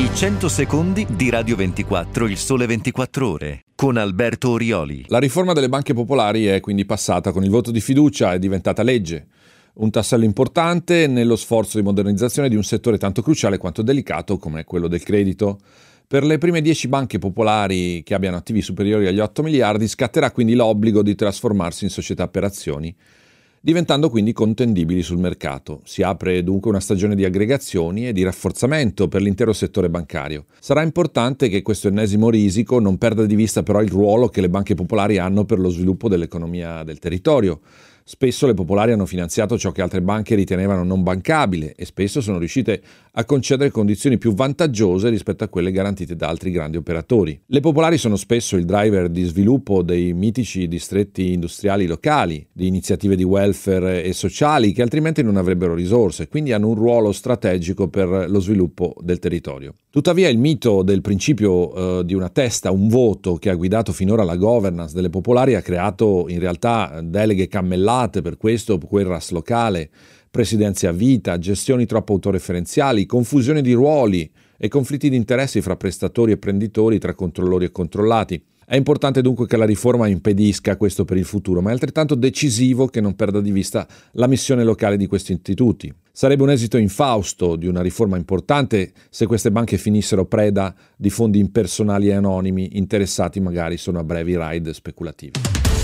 I 100 secondi di Radio 24, il sole 24 ore, con Alberto Orioli. La riforma delle banche popolari è quindi passata con il voto di fiducia, è diventata legge. Un tassello importante nello sforzo di modernizzazione di un settore tanto cruciale quanto delicato come quello del credito. Per le prime 10 banche popolari che abbiano attivi superiori agli 8 miliardi scatterà quindi l'obbligo di trasformarsi in società per azioni, diventando quindi contendibili sul mercato. Si apre dunque una stagione di aggregazioni e di rafforzamento per l'intero settore bancario. Sarà importante che questo ennesimo risico non perda di vista però il ruolo che le banche popolari hanno per lo sviluppo dell'economia del territorio. Spesso le popolari hanno finanziato ciò che altre banche ritenevano non bancabile e spesso sono riuscite a concedere condizioni più vantaggiose rispetto a quelle garantite da altri grandi operatori. Le popolari sono spesso il driver di sviluppo dei mitici distretti industriali locali, di iniziative di welfare e sociali che altrimenti non avrebbero risorse, quindi hanno un ruolo strategico per lo sviluppo del territorio. Tuttavia il mito del principio di una testa, un voto che ha guidato finora la governance delle popolari ha creato in realtà deleghe cammellate per questo o quel RAS locale, presidenze a vita, gestioni troppo autoreferenziali, confusione di ruoli e conflitti di interessi fra prestatori e prenditori, tra controllori e controllati. È importante dunque che la riforma impedisca questo per il futuro, ma è altrettanto decisivo che non perda di vista la missione locale di questi istituti. Sarebbe un esito infausto di una riforma importante se queste banche finissero preda di fondi impersonali e anonimi interessati magari solo a brevi ride speculativi.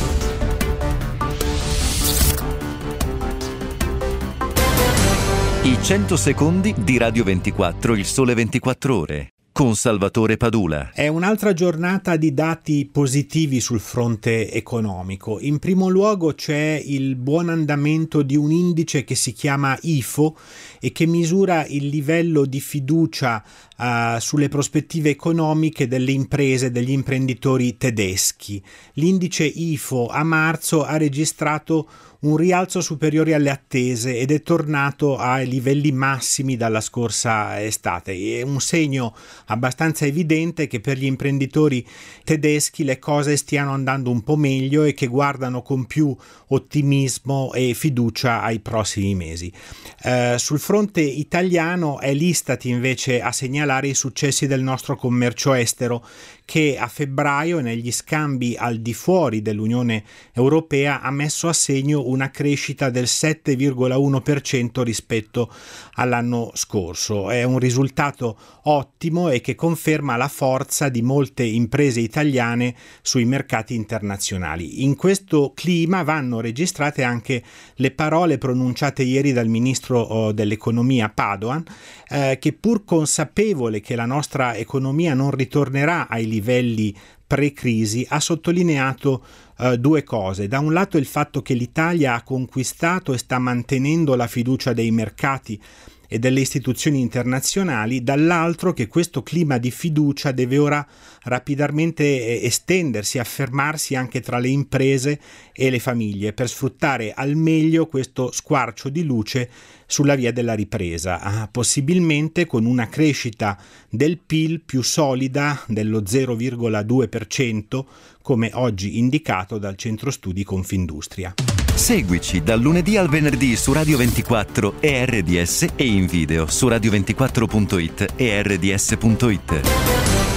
I 100 secondi di Radio 24, il sole 24 ore, con Salvatore Padula. È un'altra giornata di dati positivi sul fronte economico. In primo luogo c'è il buon andamento di un indice che si chiama IFO e che misura il livello di fiducia sulle prospettive economiche delle imprese, degli imprenditori tedeschi. L'indice IFO a marzo ha registrato un rialzo superiore alle attese ed è tornato ai livelli massimi dalla scorsa estate. È un segno abbastanza evidente che per gli imprenditori tedeschi le cose stiano andando un po' meglio e che guardano con più ottimismo e fiducia ai prossimi mesi. Sul fronte italiano è l'Istat invece a segnalare i successi del nostro commercio estero, che a febbraio negli scambi al di fuori dell'Unione Europea ha messo a segno una crescita del 7,1% rispetto all'anno scorso. È un risultato ottimo e che conferma la forza di molte imprese italiane sui mercati internazionali. In questo clima vanno registrate anche le parole pronunciate ieri dal ministro dell'economia Padoan, che pur consapevole che la nostra economia non ritornerà ai livelli pre-crisi, ha sottolineato due cose. Da un lato il fatto che l'Italia ha conquistato e sta mantenendo la fiducia dei mercati e delle istituzioni internazionali, dall'altro che questo clima di fiducia deve ora rapidamente estendersi, affermarsi anche tra le imprese e le famiglie per sfruttare al meglio questo squarcio di luce sulla via della ripresa, possibilmente con una crescita del PIL più solida dello 0,2%, come oggi indicato dal centro studi Confindustria. Seguici dal lunedì al venerdì su Radio 24 e RDS e in video su radio24.it e rds.it.